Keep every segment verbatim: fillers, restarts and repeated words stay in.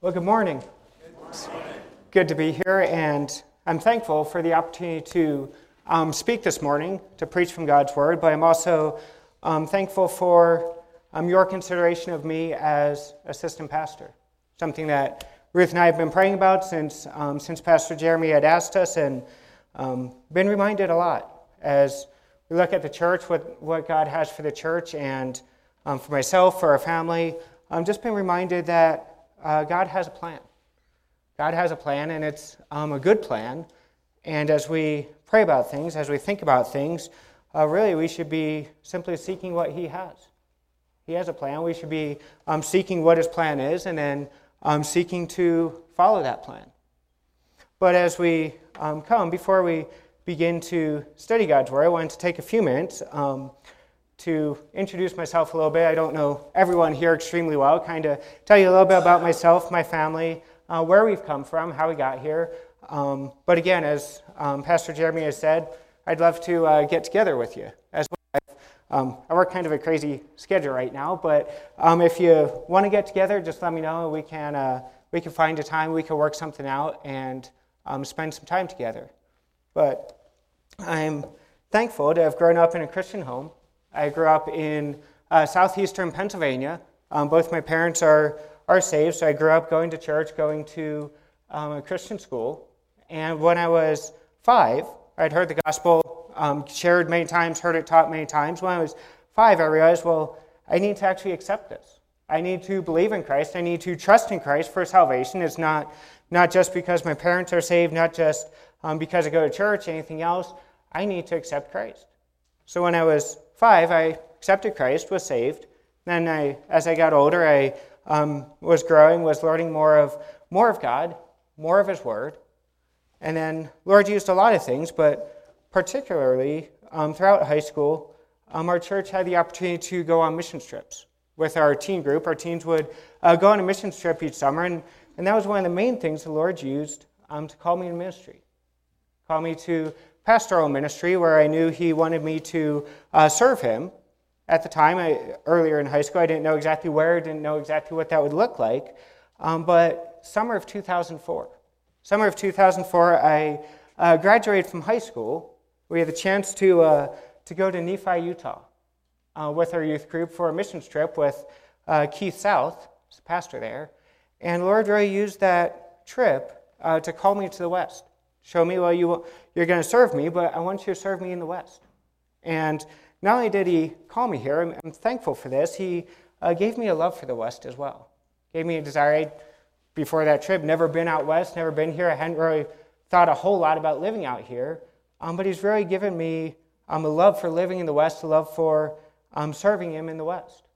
Well, good morning. Good morning. Good to be here, and I'm thankful for the opportunity to um, speak this morning, to preach from God's Word, but I'm also um, thankful for um, your consideration of me as assistant pastor, something that Ruth and I have been praying about since um, since Pastor Jeremy had asked us, and um, been reminded a lot as we look at the church, what, what God has for the church, and um, for myself, for our family. I've just been reminded that Uh, God has a plan. God has a plan, and it's um, a good plan. And as we pray about things, as we think about things, uh, really we should be simply seeking what He has. He has a plan. We should be um, seeking what His plan is, and then um, seeking to follow that plan. But as we um, come, before we begin to study God's Word, I wanted to take a few minutes um, to introduce myself a little bit. I don't know everyone here extremely well. Kind of tell you a little bit about myself, my family, uh, where we've come from, how we got here. Um, but again, as um, Pastor Jeremy has said, I'd love to uh, get together with you as well. Um, I work kind of a crazy schedule right now, but um, if you want to get together, just let me know. We can uh, we can find a time. We can work something out and um, spend some time together. But I'm thankful to have grown up in a Christian home. I grew up in uh, southeastern Pennsylvania. Um, both my parents are are saved, so I grew up going to church, going to um, a Christian school. And when I was five, I'd heard the gospel um, shared many times, heard it taught many times. When I was five, I realized, well, I need to actually accept this. I need to believe in Christ. I need to trust in Christ for salvation. It's not, not just because my parents are saved, not just um, because I go to church, anything else. I need to accept Christ. So when I was five, I accepted Christ, was saved. Then I, as I got older, I um, was growing, was learning more of more of God, more of His Word. And then Lord used a lot of things, but particularly um, throughout high school, um, our church had the opportunity to go on mission trips with our teen group. Our teens would uh, go on a mission trip each summer, and, and that was one of the main things the Lord used um, to call me to ministry, call me to pastoral ministry, where I knew He wanted me to uh, serve Him. At the time, I, earlier in high school, I didn't know exactly where, didn't know exactly what that would look like. Um, but summer of two thousand four, summer of two thousand four, I uh, graduated from high school. We had the chance to uh, to go to Nephi, Utah, uh, with our youth group for a missions trip with uh, Keith South, who's the pastor there. And the Lord really used that trip uh, to call me to the West. Show me, well, you, you're going to serve me, but I want you to serve me in the West. And not only did He call me here, I'm, I'm thankful for this, He uh, gave me a love for the West as well. Gave me a desire. I'd, before that trip, never been out West, never been here. I hadn't really thought a whole lot about living out here. Um, but He's really given me um, a love for living in the West, a love for um, serving Him in the West.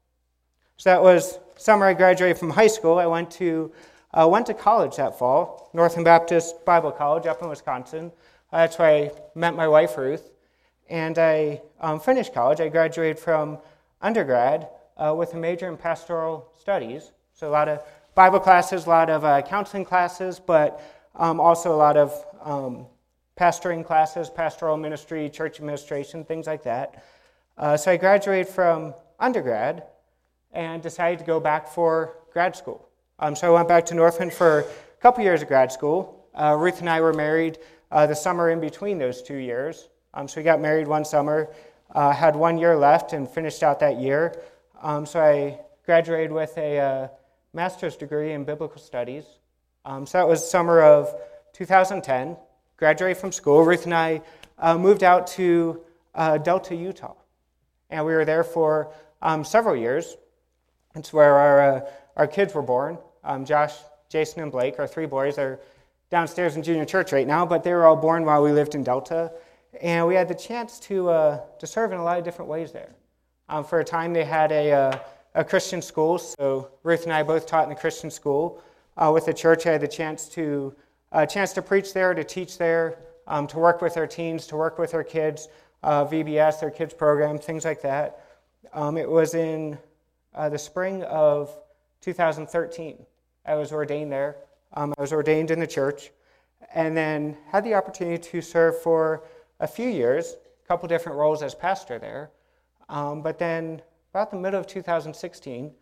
So that was summer I graduated from high school. I went to Uh, went to college that fall, Northland Baptist Bible College up in Wisconsin. Uh, that's where I met my wife, Ruth. And I um, finished college. I graduated from undergrad uh, with a major in pastoral studies. So a lot of Bible classes, a lot of uh, counseling classes, but um, also a lot of um, pastoring classes, pastoral ministry, church administration, things like that. Uh, so I graduated from undergrad and decided to go back for grad school. Um, so I went back to Northland for a couple years of grad school. Uh, Ruth and I were married uh, the summer in between those two years. Um, so we got married one summer, uh, had one year left and finished out that year. Um, so I graduated with a uh, master's degree in biblical studies. Um, so that was summer of two thousand ten. Graduated from school. Ruth and I uh, moved out to uh, Delta, Utah. And we were there for um, several years. It's where our, uh, our kids were born. Um, Josh, Jason, and Blake, our three boys, are downstairs in junior church right now, but they were all born while we lived in Delta. And we had the chance to uh, to serve in a lot of different ways there. Um, for a time, they had a, uh, a Christian school, so Ruth and I both taught in a Christian school. Uh, with the church, I had the chance to uh, chance to preach there, to teach there, um, to work with our teens, to work with our kids, uh, V B S, their kids program, things like that. Um, it was in uh, the spring of two thousand thirteen. I was ordained there. Um, I was ordained in the church, and then had the opportunity to serve for a few years, a couple different roles as pastor there. Um, but then about the middle of two thousand sixteen,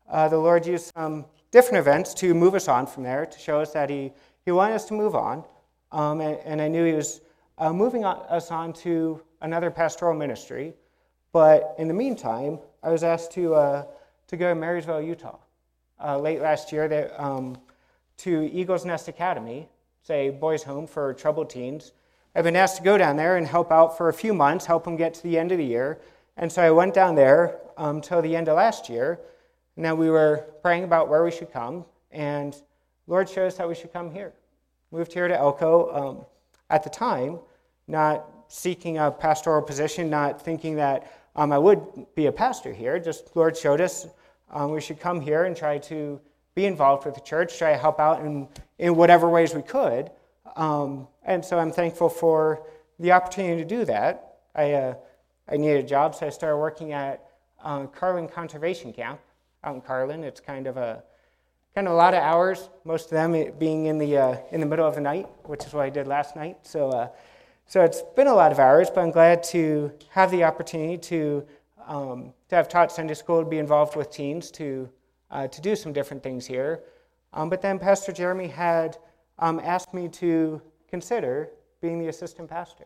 uh, the Lord used some different events to move us on from there, to show us that He, he wanted us to move on. Um, and, and I knew He was uh, moving on, us on to another pastoral ministry. But in the meantime, I was asked to uh, to go to Marysville, Utah, uh, late last year that, um, to Eagle's Nest Academy. It's a boys' home for troubled teens. I've been asked to go down there and help out for a few months, help them get to the end of the year. And so I went down there um, till the end of last year. And then we were praying about where we should come. And Lord showed us that we should come here. Moved here to Elko um, at the time, not seeking a pastoral position, not thinking that um, I would be a pastor here. Just Lord showed us um, we should come here and try to be involved with the church, try to help out in, in whatever ways we could. Um, and so I'm thankful for the opportunity to do that. I uh, I needed a job, so I started working at uh, Carlin Conservation Camp out in Carlin. It's kind of a kind of a lot of hours, most of them being in the uh, in the middle of the night, which is what I did last night. So uh, so it's been a lot of hours, but I'm glad to have the opportunity to um, to have taught Sunday school, to be involved with teens, to uh, to do some different things here. Um, but then Pastor Jeremy had um, asked me to consider being the assistant pastor.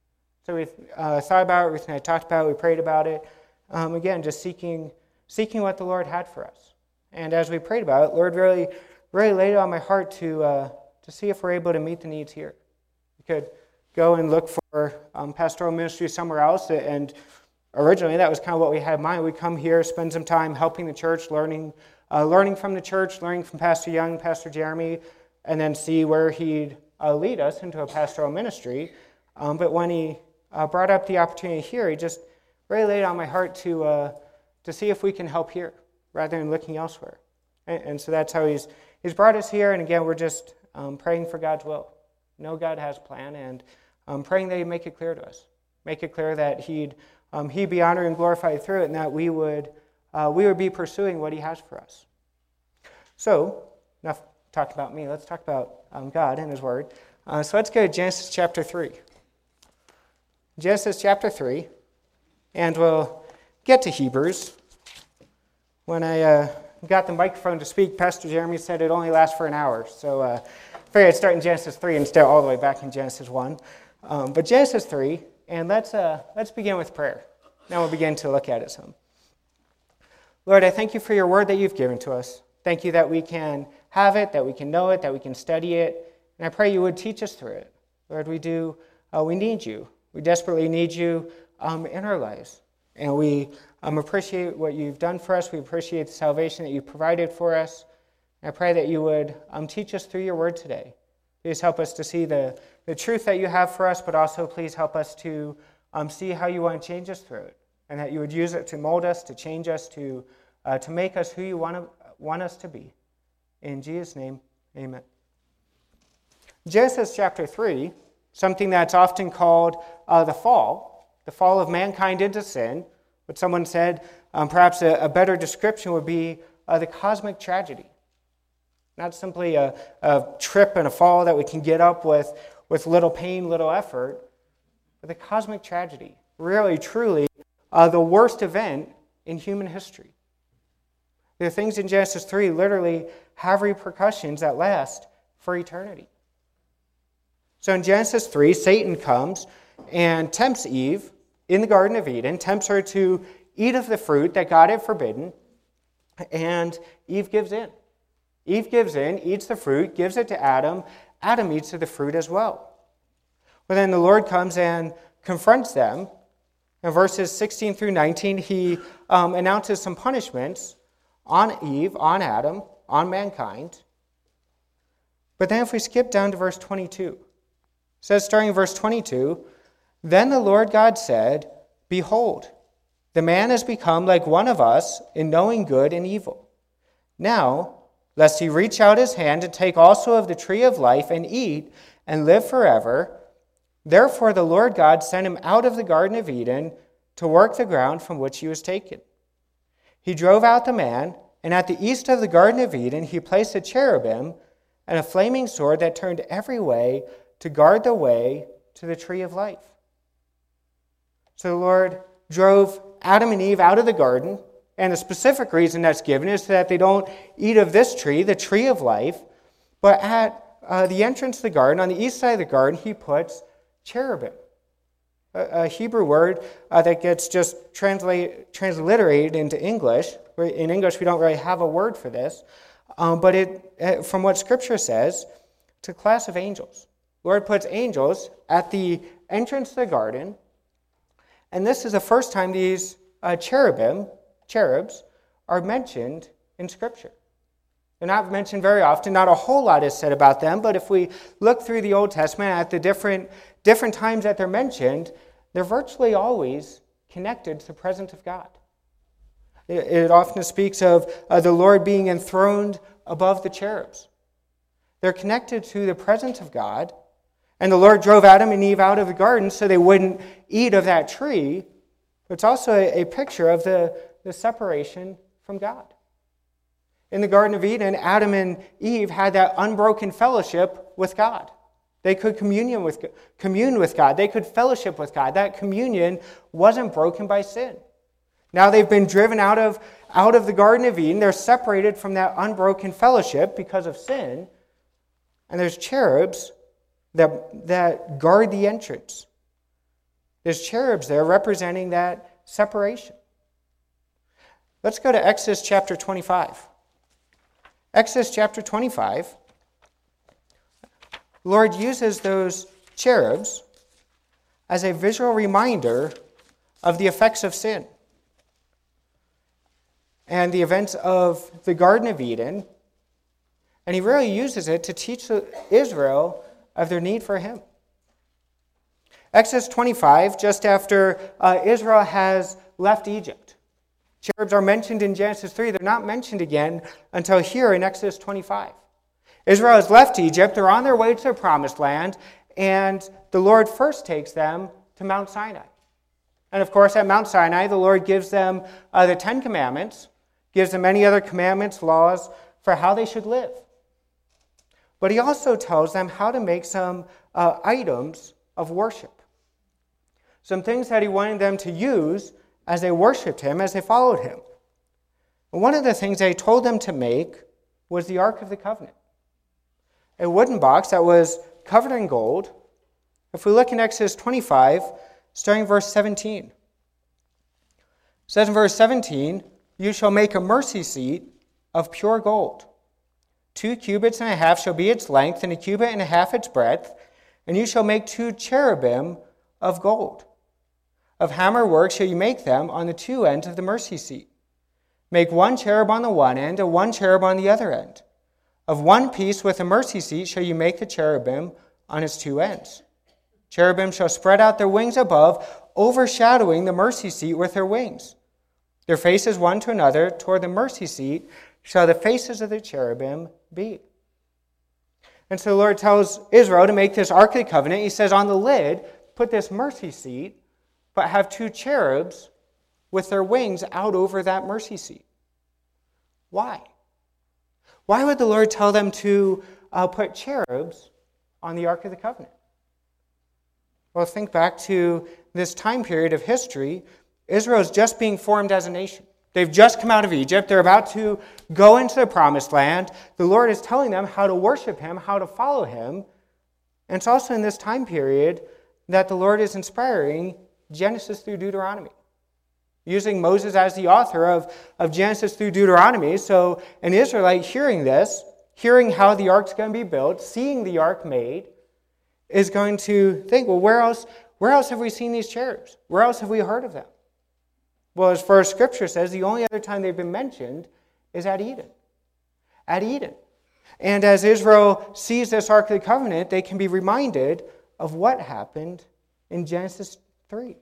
So we uh, thought about it, everything I talked about, we prayed about it. Um, again, just seeking seeking what the Lord had for us. And as we prayed about it, Lord really, really laid it on my heart to uh, to see if we're able to meet the needs here. We could go and look for um, pastoral ministry somewhere else, and originally that was kind of what we had in mind. We'd come here, spend some time helping the church, learning, uh, learning from the church, learning from Pastor Young, Pastor Jeremy, and then see where he'd uh, lead us into a pastoral ministry. Um, but when he uh, brought up the opportunity here, he just really laid it on my heart to uh, to see if we can help here, rather than looking elsewhere. And, and so that's how he's he's brought us here. And again, we're just um, praying for God's will. Know God has a plan, and um, praying that He'd make it clear to us. Make it clear that He'd um, He'd be honored and glorified through it, and that we would uh, we would be pursuing what He has for us. So, enough talked about me. Let's talk about um, God and His Word. Uh, so let's go to Genesis chapter three. Genesis chapter three, and we'll get to Hebrews. When I uh, got the microphone to speak, Pastor Jeremy said it only lasts for an hour. So uh, I figured I'd start in Genesis three and stay all the way back in Genesis one. Um, but Genesis three, and let's uh, let's begin with prayer. Now we'll begin to look at it some. Lord, I thank You for Your word that You've given to us. Thank You that we can have it, that we can know it, that we can study it. And I pray You would teach us through it. Lord, we do, uh, we need You. We desperately need You um, in our lives. And we um, appreciate what You've done for us. We appreciate the salvation that You've provided for us. And I pray that You would um, teach us through Your word today. Please help us to see the, the truth that You have for us, but also please help us to um, see how You want to change us through it. And that You would use it to mold us, to change us, to uh, to make us who You want, to, want us to be. In Jesus' name, amen. Genesis chapter three, something that's often called uh, the fall, the fall of mankind into sin. What someone said, um, perhaps a, a better description would be uh, the cosmic tragedy. Not simply a, a trip and a fall that we can get up with, with little pain, little effort, but the cosmic tragedy, really, truly, uh, the worst event in human history. The things in Genesis three literally have repercussions that last for eternity. So in Genesis three, Satan comes and tempts Eve in the Garden of Eden, tempts her to eat of the fruit that God had forbidden, and Eve gives in. Eve gives in, eats the fruit, gives it to Adam. Adam eats of the fruit as well. But then the Lord comes and confronts them. In verses sixteen through nineteen, He um, announces some punishments on Eve, on Adam, on mankind. But then if we skip down to verse twenty-two, it says, starting in verse twenty-two, "Then the Lord God said, Behold, the man has become like one of us in knowing good and evil. Now, lest he reach out his hand and take also of the tree of life and eat and live forever, therefore the Lord God sent him out of the Garden of Eden to work the ground from which he was taken. He drove out the man, and at the east of the Garden of Eden he placed a cherubim and a flaming sword that turned every way to guard the way to the tree of life." So the Lord drove Adam and Eve out of the garden, And a specific reason that's given is that they don't eat of this tree, the tree of life, but at uh, the entrance to the garden, on the east side of the garden, he puts cherubim, a, a Hebrew word uh, that gets just translate, transliterated into English. In English, we don't really have a word for this, um, but it, from what Scripture says, it's a class of angels. The Lord puts angels at the entrance to the garden, and this is the first time these uh, cherubim, cherubs, are mentioned in Scripture. They're not mentioned very often. Not a whole lot is said about them, but if we look through the Old Testament at the different, different times that they're mentioned, they're virtually always connected to the presence of God. It, it often speaks of uh, the Lord being enthroned above the cherubs. They're connected to the presence of God, and the Lord drove Adam and Eve out of the garden so they wouldn't eat of that tree. It's also a, a picture of the, the separation from God. In the Garden of Eden, Adam and Eve had that unbroken fellowship with God. They could communion with, commune with God. They could fellowship with God. That communion wasn't broken by sin. Now they've been driven out of, out of the Garden of Eden. They're separated from that unbroken fellowship because of sin. And there's cherubs that, that guard the entrance. There's cherubs there representing that separation. Let's go to Exodus chapter twenty-five. Exodus chapter twenty-five. The Lord uses those cherubs as a visual reminder of the effects of sin and the events of the Garden of Eden. And he really uses it to teach Israel of their need for him. Exodus twenty-five, just after uh, Israel has left Egypt. Cherubs are mentioned in Genesis three. They're not mentioned again until here in Exodus twenty-five. Israel has left Egypt. They're on their way to the promised land. And the Lord first takes them to Mount Sinai. And of course, at Mount Sinai, the Lord gives them uh, the Ten Commandments, gives them many other commandments, laws for how they should live. But he also tells them how to make some uh, items of worship. Some things that he wanted them to use as they worshipped him, as they followed him. And one of the things that he told them to make was the Ark of the Covenant. A wooden box that was covered in gold. If we look in Exodus twenty-five, starting in verse seventeen. It says in verse seventeen, "You shall make a mercy seat of pure gold. Two cubits and a half shall be its length, and a cubit and a half its breadth. And you shall make two cherubim of gold. Of hammer work shall you make them on the two ends of the mercy seat. Make one cherub on the one end, and one cherub on the other end. Of one piece with the mercy seat shall you make the cherubim on its two ends. Cherubim shall spread out their wings above, overshadowing the mercy seat with their wings. Their faces one to another toward the mercy seat shall the faces of the cherubim be." And so the Lord tells Israel to make this Ark of the Covenant. He says on the lid, put this mercy seat, but have two cherubs with their wings out over that mercy seat. Why? Why would the Lord tell them to uh, put cherubs on the Ark of the Covenant? Well, think back to this time period of history. Israel is just being formed as a nation. They've just come out of Egypt. They're about to go into the promised land. The Lord is telling them how to worship him, how to follow him. And it's also in this time period that the Lord is inspiring Genesis through Deuteronomy, using Moses as the author of, of Genesis through Deuteronomy. So an Israelite hearing this, hearing how the ark's going to be built, seeing the ark made, is going to think, well, where else, where else have we seen these cherubs? Where else have we heard of them? Well, as far as Scripture says, the only other time they've been mentioned is at Eden. At Eden. And as Israel sees this Ark of the Covenant, they can be reminded of what happened in Genesis three.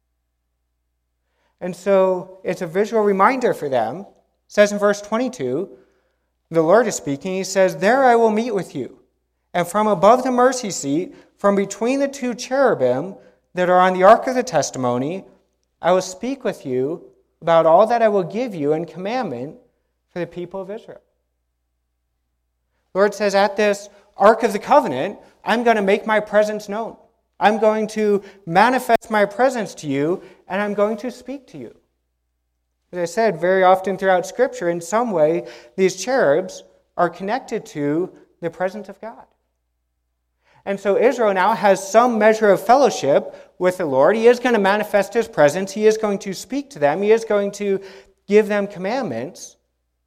And so it's a visual reminder for them. It says in verse twenty-two, the Lord is speaking. He says, "There I will meet with you, and from above the mercy seat, from between the two cherubim that are on the Ark of the testimony, I will speak with you about all that I will give you in commandment for the people of Israel." The Lord says, at this Ark of the Covenant, I'm going to make my presence known. I'm going to manifest my presence to you, and I'm going to speak to you. As I said, very often throughout Scripture, in some way, these cherubs are connected to the presence of God. And so Israel now has some measure of fellowship with the Lord. He is going to manifest His presence. He is going to speak to them. He is going to give them commandments.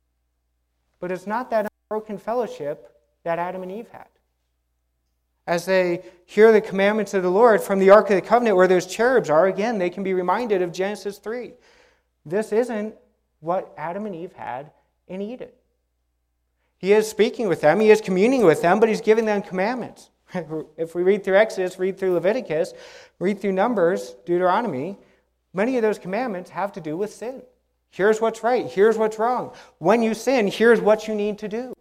But it's not that unbroken fellowship that Adam and Eve had. As they hear the commandments of the Lord from the Ark of the Covenant where those cherubs are, again, they can be reminded of Genesis three. This isn't what Adam and Eve had in Eden. He is speaking with them, He is communing with them, but He's giving them commandments. If we read through Exodus, read through Leviticus, read through Numbers, Deuteronomy, many of those commandments have to do with sin. Here's what's right, here's what's wrong. When you sin, here's what you need to do.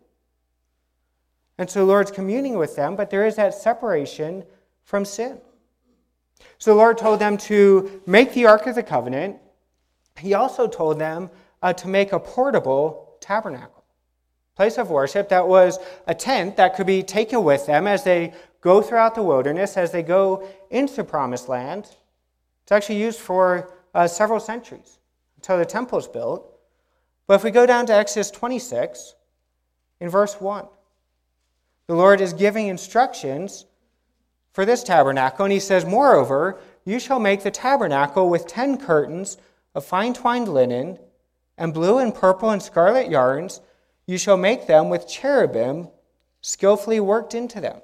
And so the Lord's communing with them, but there is that separation from sin. So the Lord told them to make the Ark of the Covenant. He also told them uh, to make a portable tabernacle, place of worship that was a tent that could be taken with them as they go throughout the wilderness, as they go into the Promised Land. It's actually used for uh, several centuries until the temple is built. But if we go down to Exodus twenty-six, in verse one, the Lord is giving instructions for this tabernacle, and He says, "Moreover, you shall make the tabernacle with ten curtains of fine twined linen, and blue and purple and scarlet yarns. You shall make them with cherubim skillfully worked into them."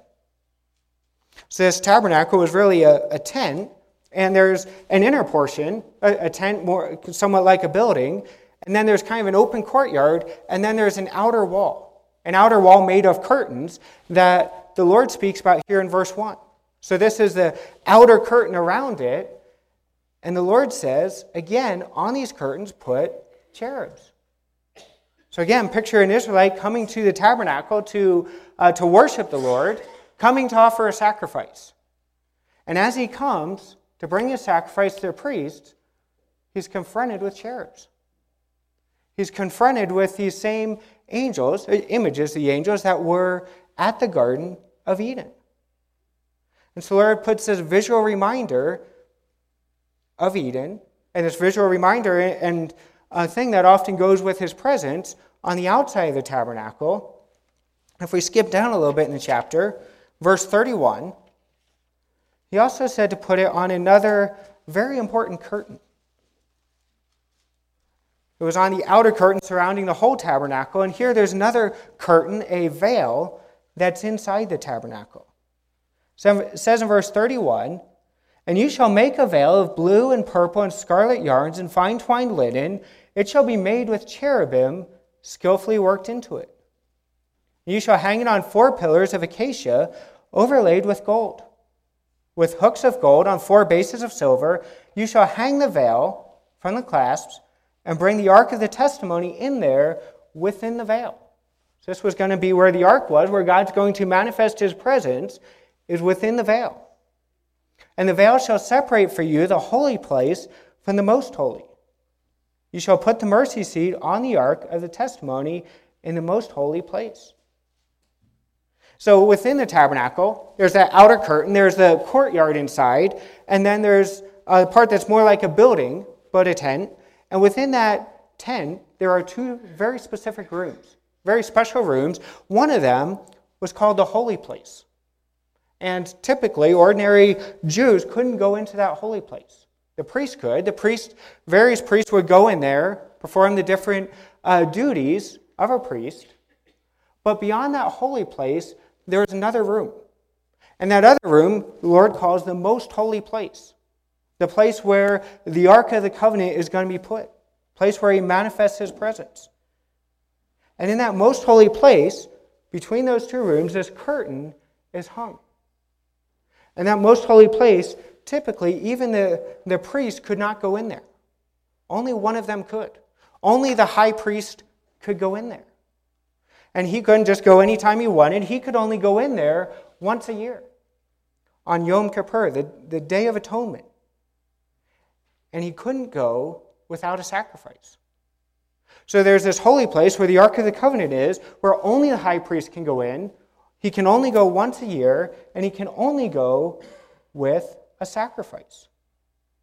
So this tabernacle was really a, a tent, and there's an inner portion, a, a tent more somewhat like a building, and then there's kind of an open courtyard, and then there's an outer wall. An outer wall made of curtains that the Lord speaks about here in verse one. So this is the outer curtain around it. And the Lord says, again, on these curtains put cherubs. So again, picture an Israelite coming to the tabernacle to, uh, to worship the Lord, coming to offer a sacrifice. And as he comes to bring his sacrifice to the priest, he's confronted with cherubs. He's confronted with these same angels, images, the angels that were at the Garden of Eden. And so the Lord puts this visual reminder of Eden, and this visual reminder and a thing that often goes with His presence on the outside of the tabernacle. If we skip down a little bit in the chapter, verse thirty-one, He also said to put it on another very important curtain. It was on the outer curtain surrounding the whole tabernacle. And here there's another curtain, a veil, that's inside the tabernacle. So it says in verse thirty-one, "And you shall make a veil of blue and purple and scarlet yarns and fine twined linen. It shall be made with cherubim skillfully worked into it. And you shall hang it on four pillars of acacia overlaid with gold. With hooks of gold on four bases of silver, you shall hang the veil from the clasps and bring the ark of the testimony in there within the veil." So this was going to be where the ark was, where God's going to manifest His presence, is within the veil. "And the veil shall separate for you the holy place from the most holy. You shall put the mercy seat on the ark of the testimony in the most holy place." So within the tabernacle, there's that outer curtain, there's the courtyard inside, and then there's a part that's more like a building, but a tent. And within that tent, there are two very specific rooms, very special rooms. One of them was called the holy place. And typically, ordinary Jews couldn't go into that holy place. The priest could. The priest, various priests would go in there, perform the different uh, duties of a priest. But beyond that holy place, there is another room. And that other room, the Lord calls the most holy place. The place where the Ark of the Covenant is going to be put. Place where He manifests His presence. And in that most holy place, between those two rooms, this curtain is hung. And that most holy place, typically, even the, the priest could not go in there. Only one of them could. Only the high priest could go in there. And he couldn't just go anytime he wanted. He could only go in there once a year. On Yom Kippur, the, the Day of Atonement. And he couldn't go without a sacrifice. So there's this holy place where the Ark of the Covenant is, where only the high priest can go in. He can only go once a year, and he can only go with a sacrifice.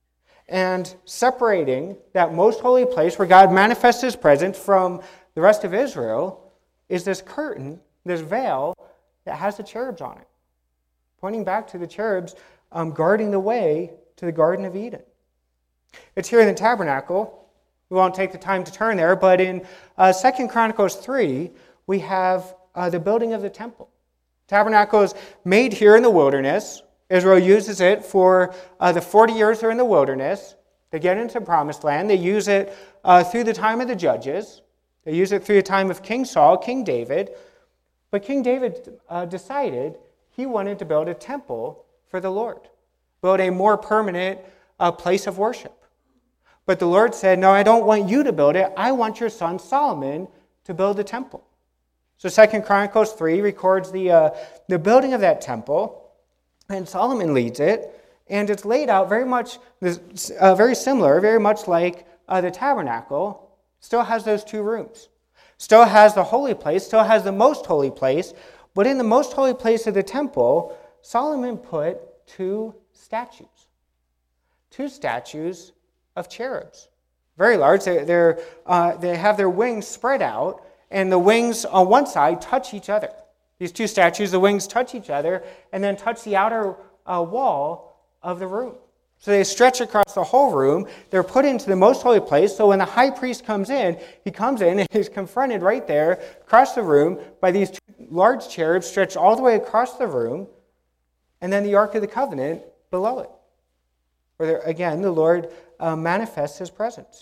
And separating that most holy place where God manifests his presence from the rest of Israel is this curtain, this veil that has the cherubs on it, pointing back to the cherubs um, guarding the way to the Garden of Eden. It's here in the tabernacle. We won't take the time to turn there, but in uh, Second Chronicles three, we have uh, the building of the temple. Tabernacle is made here in the wilderness. Israel uses it for uh, the forty years they're in the wilderness. They get into the promised land. They use it uh, through the time of the judges. They use it through the time of King Saul, King David. But King David uh, decided he wanted to build a temple for the Lord, build a more permanent uh, place of worship. But the Lord said, no, I don't want you to build it. I want your son Solomon to build the temple. So Second Chronicles three records the, uh, the building of that temple. And Solomon leads it, and it's laid out very much, uh, very similar, very much like uh, the tabernacle. Still has those two rooms. Still has the holy place, still has the most holy place, but in the most holy place of the temple, Solomon put two statues. Two statues of cherubs. Very large. They're, they're, uh, they have their wings spread out, and the wings on one side touch each other. These two statues, the wings touch each other and then touch the outer uh, wall of the room. So they stretch across the whole room. They're put into the most holy place. So when the high priest comes in, he comes in and he's confronted right there across the room by these two large cherubs stretched all the way across the room, and then the Ark of the Covenant below it, where there, again the Lord uh, manifests his presence.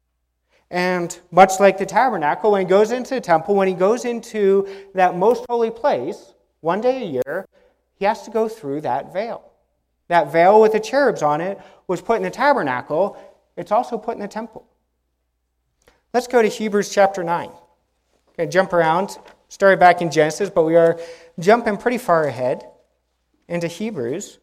And much like the tabernacle, when he goes into the temple, when he goes into that most holy place, one day a year, he has to go through that veil. That veil with the cherubs on it was put in the tabernacle. It's also put in the temple. Let's go to Hebrews chapter nine. Okay, jump around. Started back in Genesis, but we are jumping pretty far ahead into Hebrews.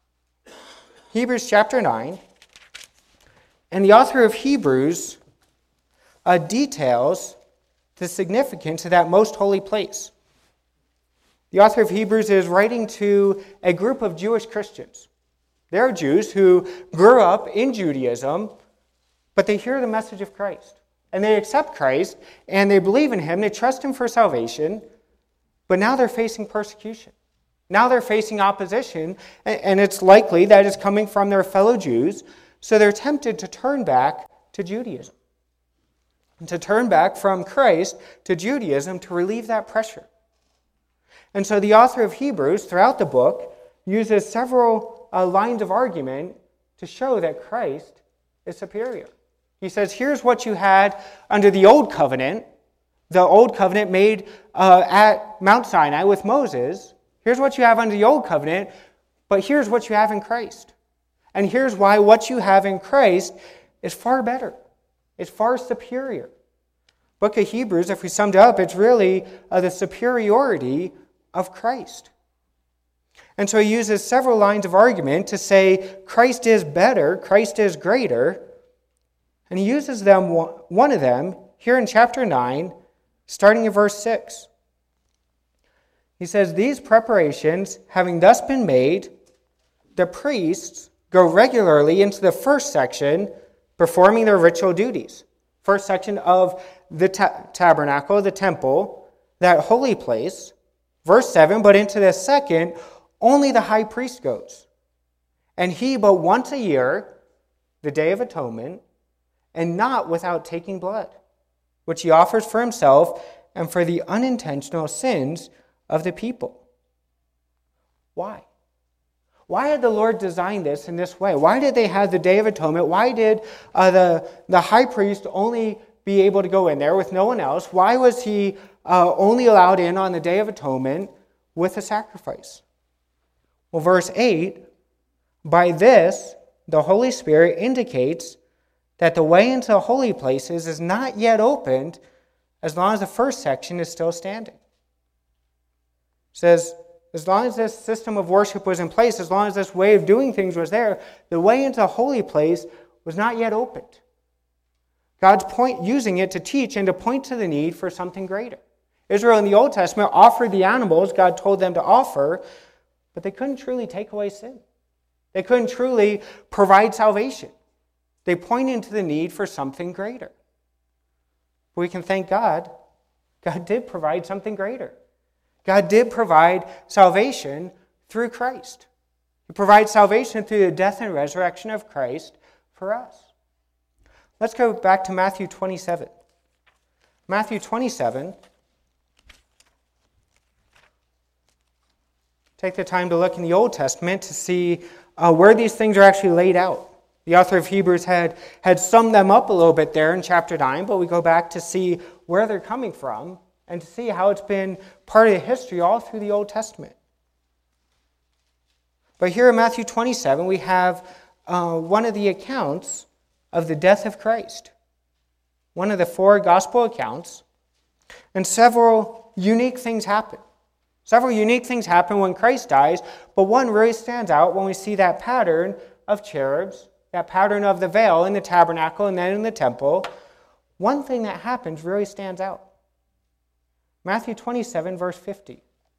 Hebrews chapter nine. And the author of Hebrews Uh, details the significance of that most holy place. The author of Hebrews is writing to a group of Jewish Christians. They're Jews who grew up in Judaism, but they hear the message of Christ. And they accept Christ, and they believe in him, they trust him for salvation, but now they're facing persecution. Now they're facing opposition, and it's likely that it's coming from their fellow Jews, so they're tempted to turn back to Judaism. And to turn back from Christ to Judaism to relieve that pressure. And so the author of Hebrews, throughout the book, uses several uh, lines of argument to show that Christ is superior. He says, here's what you had under the Old Covenant, the Old Covenant made uh, at Mount Sinai with Moses. Here's what you have under the Old Covenant, but here's what you have in Christ. And here's why what you have in Christ is far better. It's far superior. Book of Hebrews, if we summed it up, it's really uh, the superiority of Christ. And so he uses several lines of argument to say Christ is better, Christ is greater. And he uses them, one of them, here in chapter nine, starting in verse six. He says, these preparations having thus been made, the priests go regularly into the first section, performing their ritual duties. First section of the ta- tabernacle, the temple, that holy place. Verse seven, but into the second, only the high priest goes. And he but once a year, the Day of Atonement, and not without taking blood, which he offers for himself and for the unintentional sins of the people. Why? Why had the Lord designed this in this way? Why did they have the Day of Atonement? Why did uh, the, the high priest only be able to go in there with no one else? Why was he uh, only allowed in on the Day of Atonement with a sacrifice? Well, verse eight, by this, the Holy Spirit indicates that the way into the holy places is not yet opened as long as the first section is still standing. It says, as long as this system of worship was in place, as long as this way of doing things was there, the way into the holy place was not yet opened. God's point using it to teach and to point to the need for something greater. Israel in the Old Testament offered the animals God told them to offer, but they couldn't truly take away sin. They couldn't truly provide salvation. They point into the need for something greater. We can thank God. God did provide something greater. God did provide salvation through Christ. He provides salvation through the death and resurrection of Christ for us. Let's go back to Matthew twenty-seven. Matthew twenty-seven. Take the time to look in the Old Testament to see uh, where these things are actually laid out. The author of Hebrews had, had summed them up a little bit there in chapter nine, but we go back to see where they're coming from and to see how it's been part of the history all through the Old Testament. But here in Matthew twenty-seven, we have uh, one of the accounts of the death of Christ. One of the four gospel accounts. And several unique things happen. Several unique things happen when Christ dies, but one really stands out when we see that pattern of cherubs, that pattern of the veil in the tabernacle and then in the temple. One thing that happens really stands out. Matthew twenty-seven, verse fifty.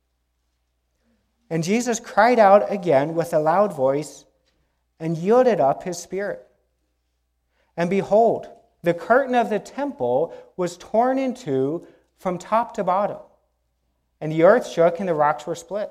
And Jesus cried out again with a loud voice and yielded up his spirit. And behold, the curtain of the temple was torn in two from top to bottom, and the earth shook and the rocks were split.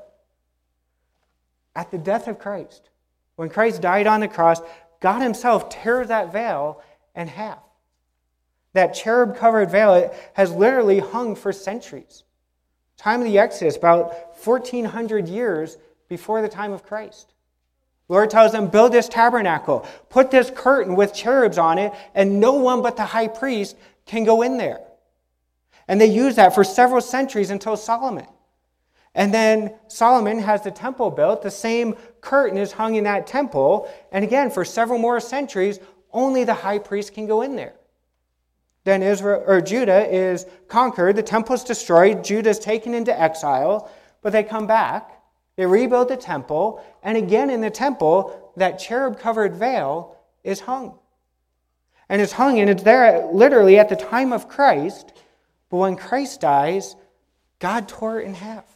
At the death of Christ, when Christ died on the cross, God himself tears that veil in half. That cherub-covered veil has literally hung for centuries. Time of the Exodus, about fourteen hundred years before the time of Christ. The Lord tells them, build this tabernacle, put this curtain with cherubs on it, and no one but the high priest can go in there. And they use that for several centuries until Solomon. And then Solomon has the temple built. The same curtain is hung in that temple. And again, for several more centuries, only the high priest can go in there. Then Israel or Judah is conquered. The temple is destroyed. Judah is taken into exile. But they come back. They rebuild the temple. And again in the temple, that cherub-covered veil is hung. And it's hung, and it's there literally at the time of Christ. But when Christ dies, God tore it in half.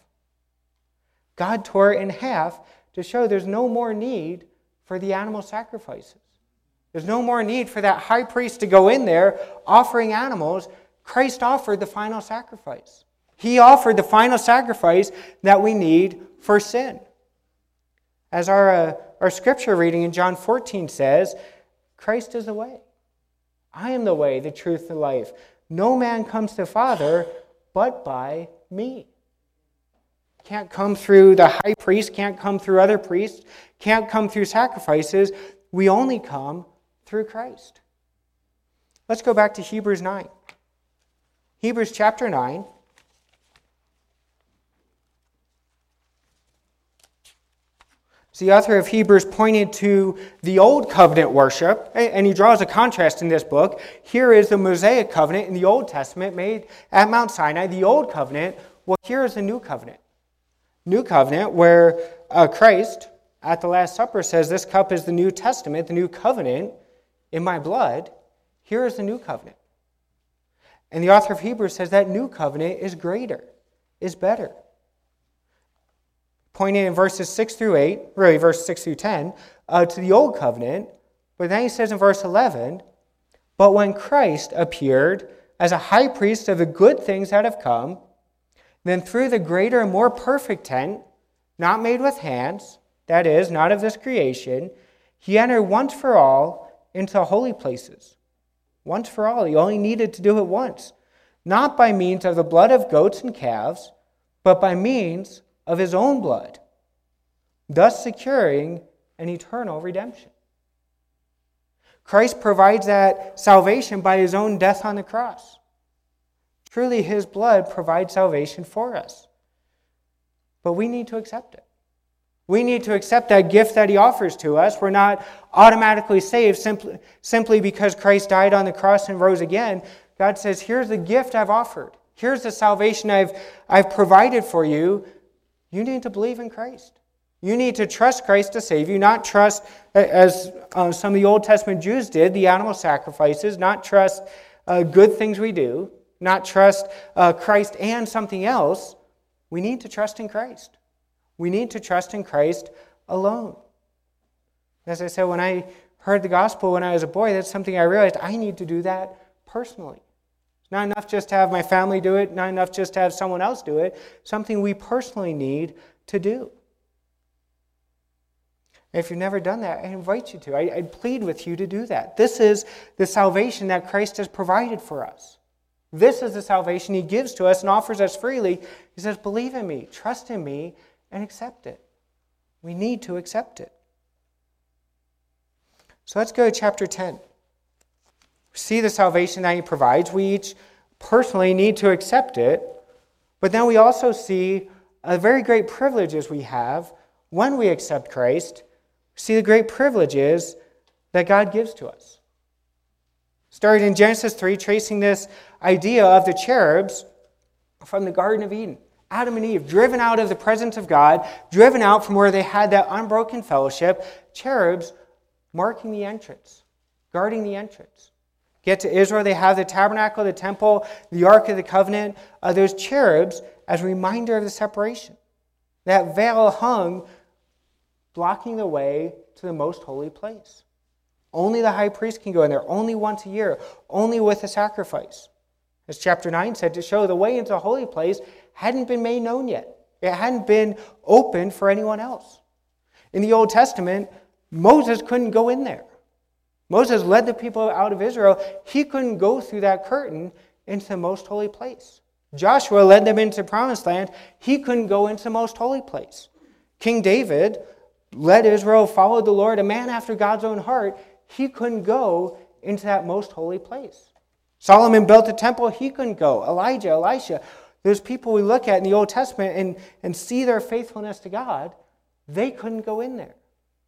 God tore it in half to show there's no more need for the animal sacrifices. There's no more need for that high priest to go in there offering animals. Christ offered the final sacrifice. He offered the final sacrifice that we need for sin. As our, uh, our scripture reading in John fourteen says, Christ is the way. I am the way, the truth, the life. No man comes to the Father but by me. Can't come through the high priest, can't come through other priests, can't come through sacrifices. We only come through Christ. Let's go back to Hebrews nine. Hebrews chapter nine. So the author of Hebrews pointed to the old covenant worship, and he draws a contrast in this book. Here is the Mosaic covenant in the Old Testament made at Mount Sinai, the old covenant. Well, here is the new covenant. New covenant where uh, Christ at the Last Supper says, this cup is the New Testament, the new covenant in my blood. Here is the new covenant. And the author of Hebrews says that new covenant is greater, is better. Pointing in verses six through eight, really verse six through ten, uh, to the old covenant. But then he says in verse eleven, but when Christ appeared as a high priest of the good things that have come, then through the greater and more perfect tent, not made with hands, that is, not of this creation, he entered once for all into the holy places. Once for all. He only needed to do it once. Not by means of the blood of goats and calves, but by means of his own blood, thus securing an eternal redemption. Christ provides that salvation by his own death on the cross. Truly, his blood provides salvation for us. But we need to accept it. We need to accept that gift that he offers to us. We're not automatically saved simply, simply because Christ died on the cross and rose again. God says, here's the gift I've offered. Here's the salvation I've, I've provided for you. You need to believe in Christ. You need to trust Christ to save you, not trust, as uh, some of the Old Testament Jews did, the animal sacrifices, not trust uh, good things we do, not trust uh, Christ and something else. We need to trust in Christ. We need to trust in Christ alone. As I said, when I heard the gospel when I was a boy, that's something I realized I need to do that personally. It's not enough just to have my family do it, not enough just to have someone else do it, something we personally need to do. And if you've never done that, I invite you to. I, I plead with you to do that. This is the salvation that Christ has provided for us. This is the salvation He gives to us and offers us freely. He says, believe in me, trust in me, and accept it. We need to accept it. So let's go to chapter ten. We see the salvation that He provides. We each personally need to accept it. But then we also see a very great privileges we have when we accept Christ. We see the great privileges that God gives to us. Started in Genesis three, tracing this idea of the cherubs from the Garden of Eden. Adam and Eve, driven out of the presence of God, driven out from where they had that unbroken fellowship, cherubs marking the entrance, guarding the entrance. Get to Israel, they have the tabernacle, the temple, the Ark of the Covenant. Uh, those cherubs as a reminder of the separation. That veil hung, blocking the way to the most holy place. Only the high priest can go in there, only once a year, only with a sacrifice. As chapter nine said, to show the way into the holy place hadn't been made known yet. It hadn't been opened for anyone else. In the Old Testament, Moses couldn't go in there. Moses led the people out of Israel. He couldn't go through that curtain into the most holy place. Joshua led them into the promised land. He couldn't go into the most holy place. King David led Israel, followed the Lord, a man after God's own heart. He couldn't go into that most holy place. Solomon built a temple. He couldn't go. Elijah, Elisha, those people we look at in the Old Testament and, and see their faithfulness to God, they couldn't go in there.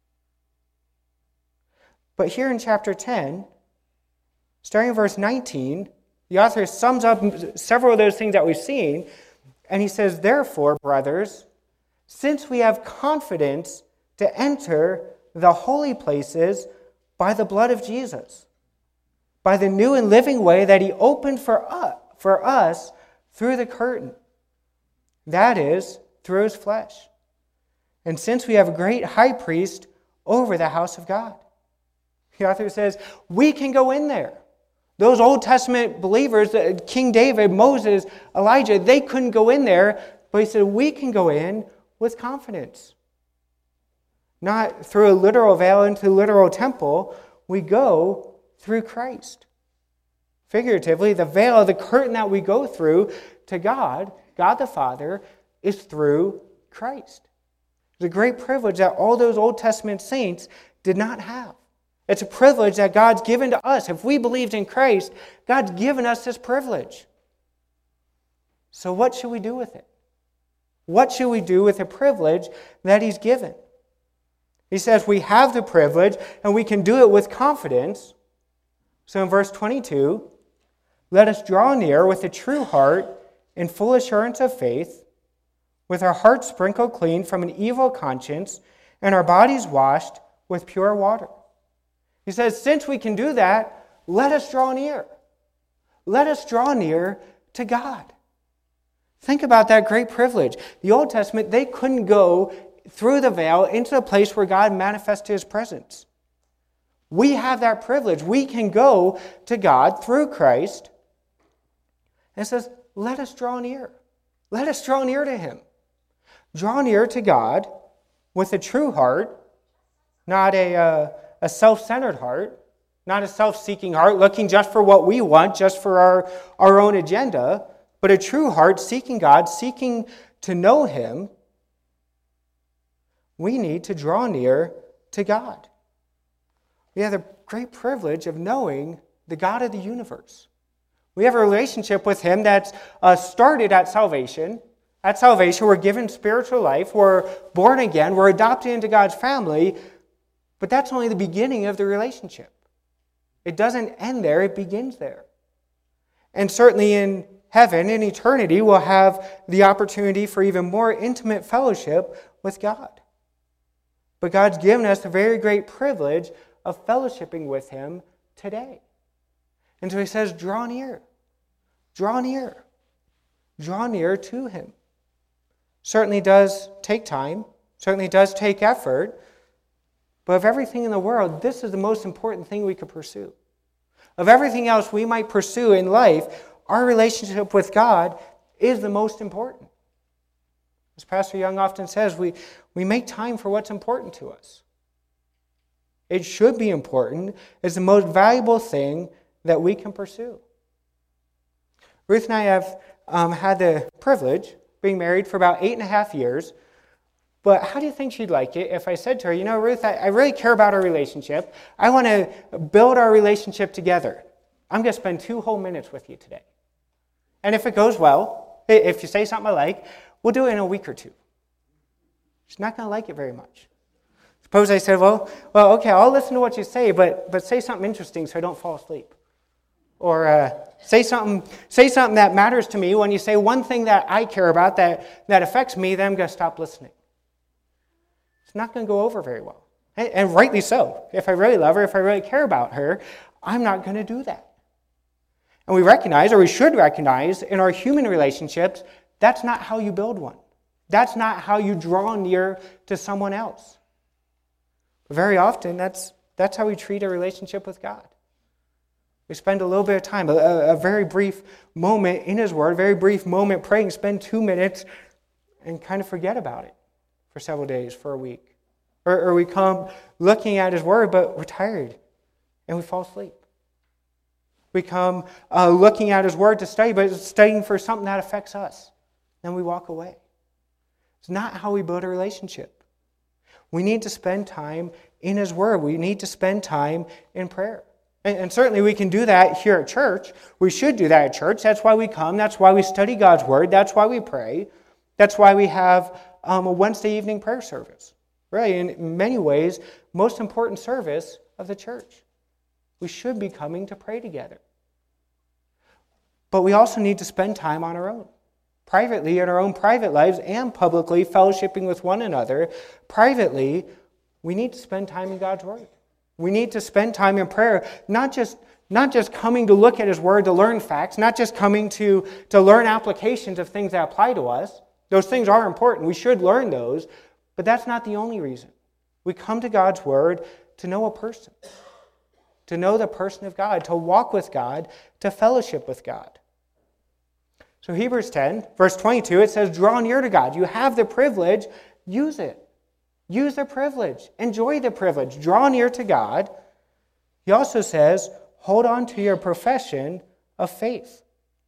But here in chapter ten, starting in verse nineteen, the author sums up several of those things that we've seen, and he says, therefore, brothers, since we have confidence to enter the holy places by the blood of Jesus, by the new and living way that He opened for us, for us through the curtain, that is, through His flesh. And since we have a great high priest over the house of God. The author says, we can go in there. Those Old Testament believers, King David, Moses, Elijah, they couldn't go in there, but he said, we can go in with confidence. Not through a literal veil into a literal temple, we go through Christ. Figuratively, the veil, the curtain that we go through to God, God the Father, is through Christ. It's a great privilege that all those Old Testament saints did not have. It's a privilege that God's given to us. If we believed in Christ, God's given us this privilege. So what should we do with it? What should we do with the privilege that He's given? He says we have the privilege and we can do it with confidence. So in verse twenty-two, let us draw near with a true heart in full assurance of faith, with our hearts sprinkled clean from an evil conscience and our bodies washed with pure water. He says, since we can do that, let us draw near. Let us draw near to God. Think about that great privilege. The Old Testament, they couldn't go through the veil into the place where God manifested His presence. We have that privilege. We can go to God through Christ. And it says, let us draw near. Let us draw near to Him. Draw near to God with a true heart, not a... Uh, A self-centered heart, not a self-seeking heart, looking just for what we want, just for our, our own agenda, but a true heart seeking God, seeking to know Him. We need to draw near to God. We have the great privilege of knowing the God of the universe. We have a relationship with Him that's uh, started at salvation. At salvation, we're given spiritual life, we're born again, we're adopted into God's family. But that's only the beginning of the relationship. It doesn't end there, it begins there. And certainly in heaven, in eternity, we'll have the opportunity for even more intimate fellowship with God. But God's given us the very great privilege of fellowshipping with Him today. And so He says, draw near. Draw near. Draw near to Him. Certainly does take time, certainly does take effort. But of everything in the world, this is the most important thing we could pursue. Of everything else we might pursue in life, our relationship with God is the most important. As Pastor Young often says, we, we make time for what's important to us. It should be important. It's the most valuable thing that we can pursue. Ruth and I have um, had the privilege of being married for about eight and a half years. But how do you think she'd like it if I said to her, you know, Ruth, I, I really care about our relationship. I want to build our relationship together. I'm going to spend two whole minutes with you today. And if it goes well, if you say something I like, we'll do it in a week or two. She's not going to like it very much. Suppose I said, well, well, okay, I'll listen to what you say, but but say something interesting so I don't fall asleep. Or uh, say something say something that matters to me. When you say one thing that I care about that, that affects me, then I'm going to stop listening. It's not going to go over very well. And, and rightly so. If I really love her, if I really care about her, I'm not going to do that. And we recognize, or we should recognize, in our human relationships, that's not how you build one. That's not how you draw near to someone else. But very often, that's, that's how we treat a relationship with God. We spend a little bit of time, a, a very brief moment in His Word, a very brief moment praying, spend two minutes, and kind of forget about it for several days, for a week. Or, or we come looking at His Word, but we're tired, and we fall asleep. We come uh, looking at His Word to study, but studying for something that affects us. Then we walk away. It's not how we build a relationship. We need to spend time in His Word. We need to spend time in prayer. And, and certainly we can do that here at church. We should do that at church. That's why we come. That's why we study God's Word. That's why we pray. That's why we have um, a Wednesday evening prayer service. Really, in many ways, most important service of the church. We should be coming to pray together. But we also need to spend time on our own. Privately, in our own private lives, and publicly, fellowshipping with one another. Privately, we need to spend time in God's Word. We need to spend time in prayer, not just, not just coming to look at His Word to learn facts, not just coming to, to learn applications of things that apply to us. Those things are important. We should learn those, but that's not the only reason. We come to God's Word to know a person, to know the person of God, to walk with God, to fellowship with God. So Hebrews ten, verse twenty-two, it says, draw near to God. You have the privilege, use it. Use the privilege. Enjoy the privilege. Draw near to God. He also says, hold on to your profession of faith.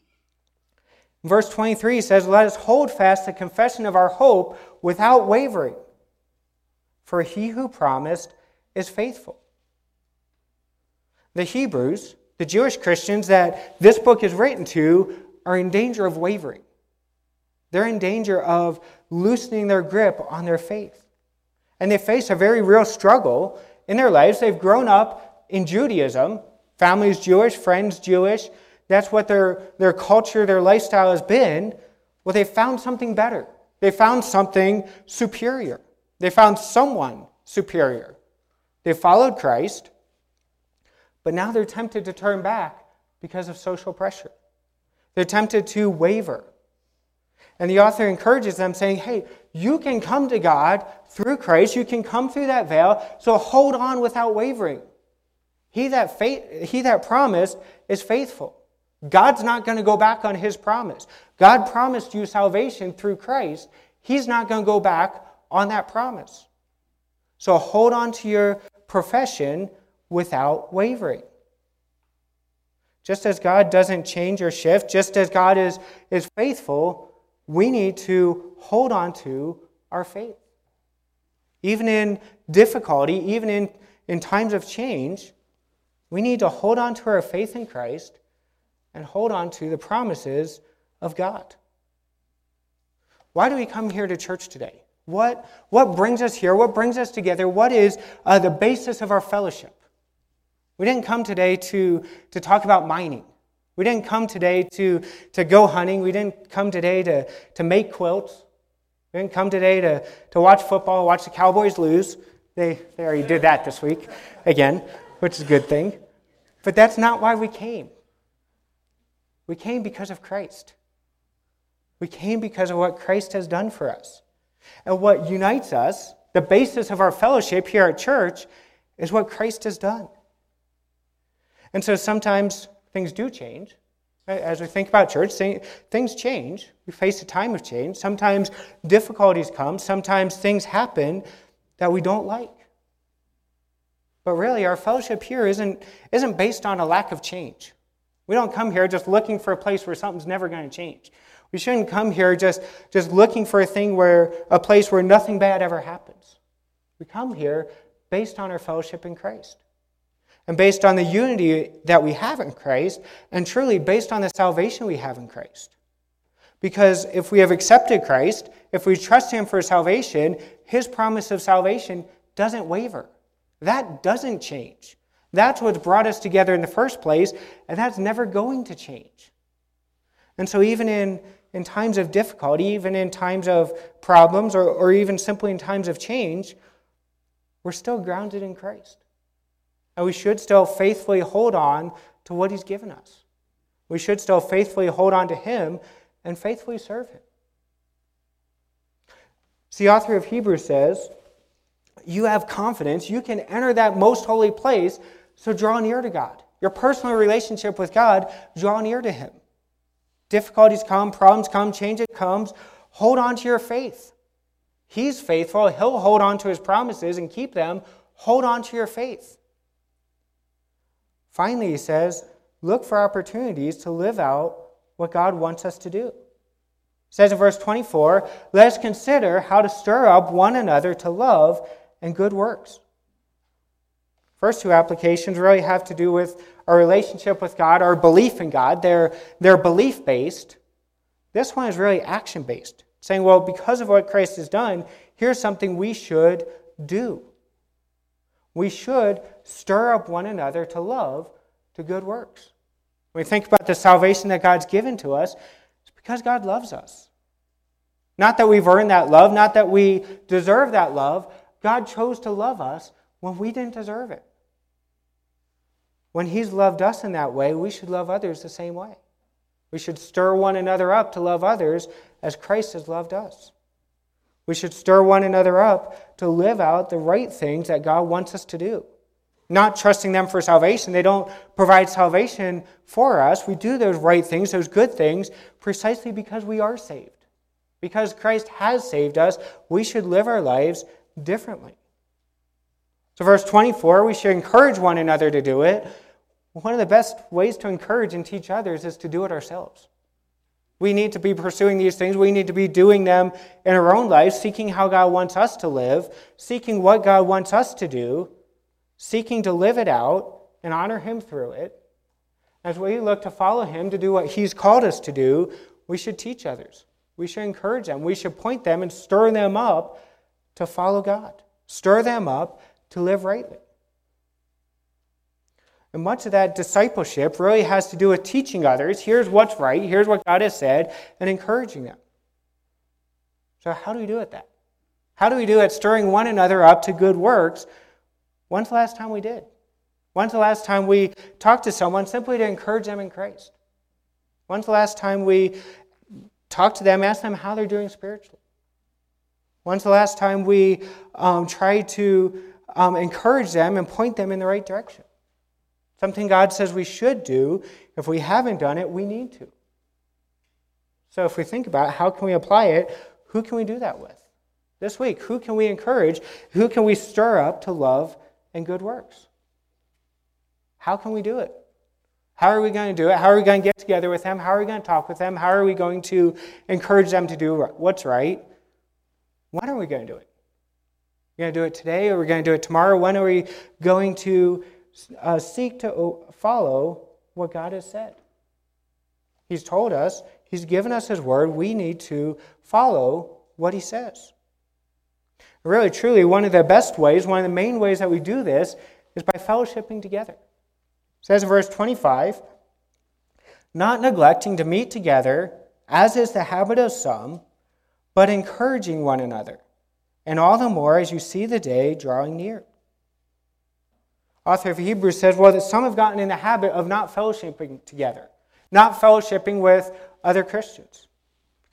Verse twenty-three says, let us hold fast the confession of our hope without wavering. For He who promised is faithful. The Hebrews, the Jewish Christians that this book is written to, are in danger of wavering. They're in danger of loosening their grip on their faith. And they face a very real struggle in their lives. They've grown up in Judaism. Families Jewish, friends Jewish. That's what their, their culture, their lifestyle has been. Well, they found something better. They found something superior. They found someone superior. They followed Christ, but now they're tempted to turn back because of social pressure. They're tempted to waver. And the author encourages them saying, hey, you can come to God through Christ. You can come through that veil. So hold on without wavering. He that, faith, he that promised is faithful. God's not going to go back on His promise. God promised you salvation through Christ. He's not going to go back on that promise. So hold on to your profession without wavering. Just as God doesn't change or shift, just as God is, is faithful, we need to hold on to our faith. Even in difficulty, even in, in times of change, we need to hold on to our faith in Christ and hold on to the promises of God. Why do we come here to church today? What, what brings us here? What brings us together? What is uh, the basis of our fellowship? We didn't come today to, to talk about mining. We didn't come today to, to go hunting. We didn't come today to, to make quilts. We didn't come today to, to watch football, watch the Cowboys lose. They, they already did that this week again, which is a good thing. But that's not why we came. We came because of Christ. We came because of what Christ has done for us. And what unites us The basis of our fellowship here at church is what Christ has done. And so sometimes things do change. As we think about church, things change. We face a time of change. Sometimes difficulties come. Sometimes things happen that we don't like. But really, our fellowship here isn't, isn't based on a lack of change. We don't come here just looking for a place where something's never going to change. We shouldn't come here just, just looking for a thing where, a place where nothing bad ever happens. We come here based on our fellowship in Christ. And based on the unity that we have in Christ, and truly based on the salvation we have in Christ. Because if we have accepted Christ, if we trust Him for salvation, His promise of salvation doesn't waver. That doesn't change. That's what's brought us together in the first place, and that's never going to change. And so even in, in times of difficulty, even in times of problems, or, or even simply in times of change, we're still grounded in Christ. And we should still faithfully hold on to what He's given us. We should still faithfully hold on to Him and faithfully serve Him. So the author of Hebrews says, you have confidence, you can enter that most holy place, so draw near to God. Your personal relationship with God, draw near to Him. Difficulties come, problems come, change it comes. Hold on to your faith. He's faithful. He'll hold on to His promises and keep them. Hold on to your faith. Finally, he says, look for opportunities to live out what God wants us to do. It says in verse twenty-four, let us consider how to stir up one another to love and good works. First two applications really have to do with our relationship with God, our belief in God. They're, they're belief-based. This one is really action-based, saying, well, because of what Christ has done, here's something we should do. We should stir up one another to love, to good works. When we think about the salvation that God's given to us, it's because God loves us. Not that we've earned that love, not that we deserve that love. God chose to love us when we didn't deserve it. When He's loved us in that way, we should love others the same way. We should stir one another up to love others as Christ has loved us. We should stir one another up to live out the right things that God wants us to do. Not trusting them for salvation. They don't provide salvation for us. We do those right things, those good things, precisely because we are saved. Because Christ has saved us, we should live our lives differently. So verse twenty-four, we should encourage one another to do it. One of the best ways to encourage and teach others is to do it ourselves. We need to be pursuing these things. We need to be doing them in our own lives, seeking how God wants us to live, seeking what God wants us to do, seeking to live it out and honor Him through it. As we look to follow Him, to do what He's called us to do, we should teach others. We should encourage them. We should point them and stir them up to follow God. Stir them up to live rightly. And much of that discipleship really has to do with teaching others, here's what's right, here's what God has said, and encouraging them. So how do we do it that? How do we do it stirring one another up to good works? When's the last time we did? When's the last time we talked to someone simply to encourage them in Christ? When's the last time we talked to them, asked them how they're doing spiritually? When's the last time we um, tried to um, encourage them and point them in the right direction? Something God says we should do. If we haven't done it, we need to. So if we think about how can we apply it, who can we do that with? This week, who can we encourage? Who can we stir up to love and good works? How can we do it? How are we going to do it? How are we going to get together with them? How are we going to talk with them? How are we going to encourage them to do what's right? When are we going to do it? We're going to do it today, or we're going to do it tomorrow? When are we going to uh, seek to follow what God has said? He's told us, He's given us His word, we need to follow what He says. Really, truly, one of the best ways, one of the main ways that we do this is by fellowshipping together. It says in verse twenty-five, not neglecting to meet together, as is the habit of some, but encouraging one another, and all the more as you see the day drawing near. Author of Hebrews says, well, that some have gotten in the habit of not fellowshipping together, not fellowshipping with other Christians.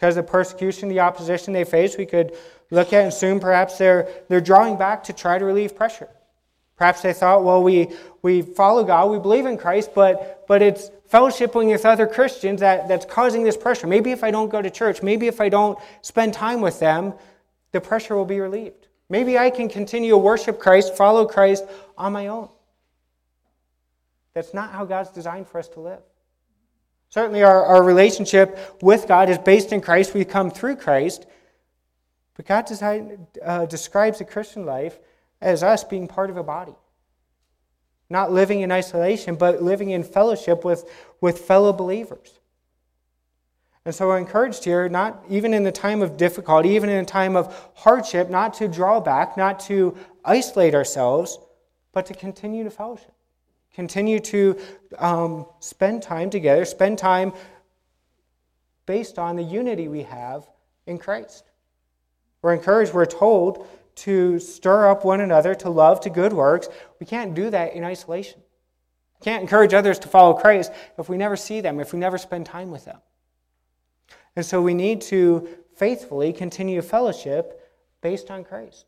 Because of the persecution, the opposition they face, we could look at and assume perhaps they're, they're drawing back to try to relieve pressure. Perhaps they thought, well, we, we follow God, we believe in Christ, but, but it's fellowshipping with other Christians that, that's causing this pressure. Maybe if I don't go to church, maybe if I don't spend time with them, the pressure will be relieved. Maybe I can continue to worship Christ, follow Christ on my own. That's not how God's designed for us to live. Certainly our, our relationship with God is based in Christ. We come through Christ. But God design, uh, describes the Christian life as us being part of a body. Not living in isolation, but living in fellowship with, with fellow believers. And so we're encouraged here, not even in the time of difficulty, even in a time of hardship, not to draw back, not to isolate ourselves, but to continue to fellowship. Continue to um, spend time together, spend time based on the unity we have in Christ. We're encouraged, we're told to stir up one another, to love, to good works. We can't do that in isolation. We can't encourage others to follow Christ if we never see them, if we never spend time with them. And so we need to faithfully continue fellowship based on Christ.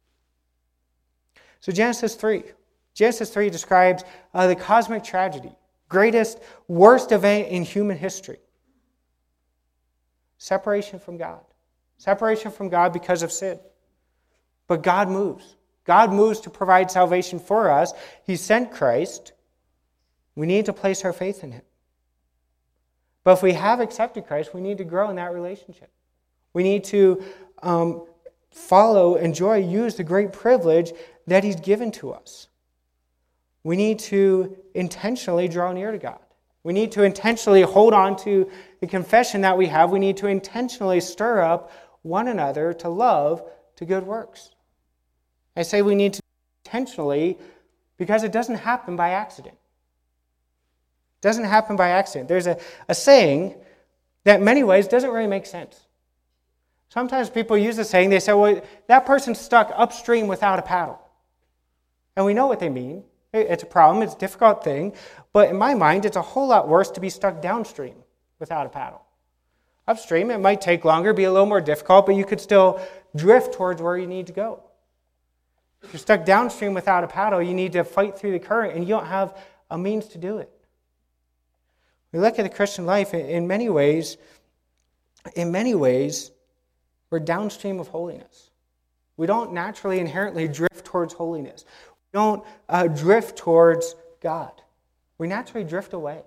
So Genesis three. Genesis three describes uh, the cosmic tragedy, greatest, worst event in human history. Separation from God. Separation from God because of sin. But God moves. God moves to provide salvation for us. He sent Christ. We need to place our faith in Him. But if we have accepted Christ, we need to grow in that relationship. We need to um, follow, enjoy, use the great privilege that He's given to us. We need to intentionally draw near to God. We need to intentionally hold on to the confession that we have. We need to intentionally stir up one another to love, to good works. I say we need to intentionally because it doesn't happen by accident. It doesn't happen by accident. There's a, a saying that in many ways doesn't really make sense. Sometimes people use the saying, they say, well, that person's stuck upstream without a paddle. And we know what they mean. It's a problem, it's a difficult thing, but in my mind, it's a whole lot worse to be stuck downstream without a paddle. Upstream, it might take longer, be a little more difficult, but you could still drift towards where you need to go. If you're stuck downstream without a paddle, you need to fight through the current, and you don't have a means to do it. We look at the Christian life in many ways, in many ways, we're downstream of holiness. We don't naturally, inherently drift towards holiness. We don't uh, drift towards God. We naturally drift away.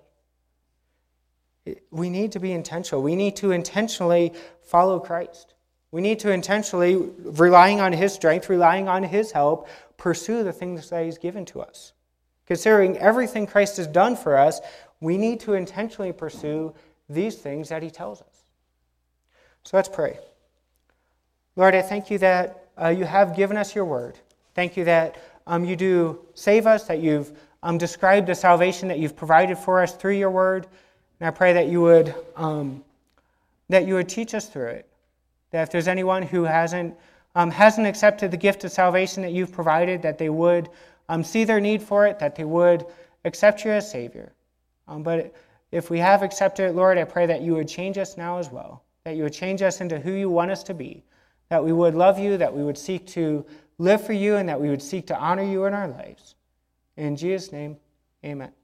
We need to be intentional. We need to intentionally follow Christ. We need to intentionally, relying on His strength, relying on His help, pursue the things that He's given to us. Considering everything Christ has done for us, we need to intentionally pursue these things that He tells us. So let's pray. Lord, I thank You that uh, You have given us Your word. Thank You that um, You do save us, that You've um, described the salvation that You've provided for us through Your word. And I pray that You would um, that You would teach us through it. That if there's anyone who hasn't um, hasn't accepted the gift of salvation that You've provided, that they would um, see their need for it, that they would accept You as Savior. Um, but if we have accepted it, Lord, I pray that You would change us now as well. That You would change us into who You want us to be. That we would love You, that we would seek to live for You, and that we would seek to honor You in our lives. In Jesus' name, amen.